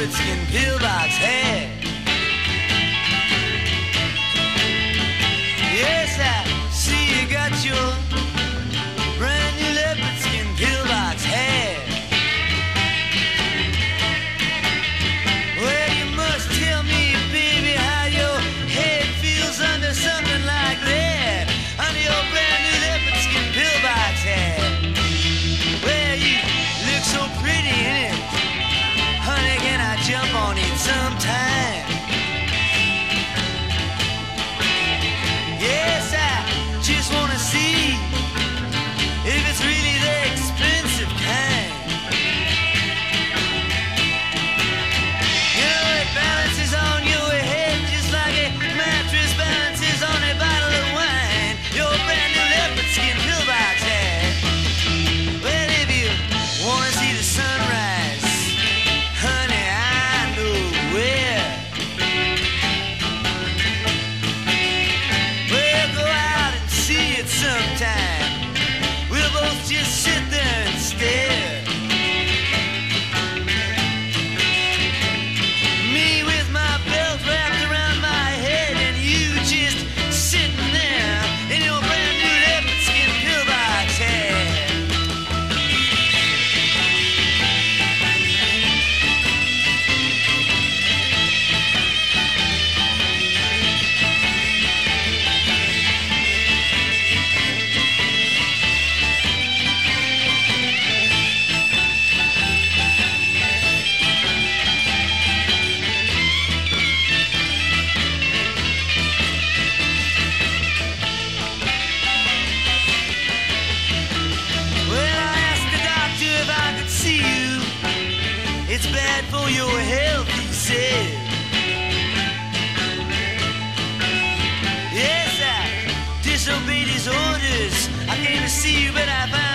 leopard skin pillbox hat. Yes, I see you got your brand new leopard skin pillbox hat. Well, you must tell me, baby, how your head feels under something like that, under your brand new leopard skin pillbox hat. Well, you look so pretty in it, honey, can I jump on it sometime? Yes, I just wanna see if it's really the expensive kind. You know, it balances on your head just like a mattress balances on a bottle of wine. Your brand new leopard skin pillbox hat. Well, if you wanna see the sunrise, honey, I know where. Well, go out and see it sometime. We'll both just sit there and stare. Me with my belt wrapped around my head, and you just sitting there in your brand new leopard skin pillbox hat. Well, I asked the doctor if I could see you. It's bad for your health, he said. Yes, I disobeyed his orders. I came to see you, but I found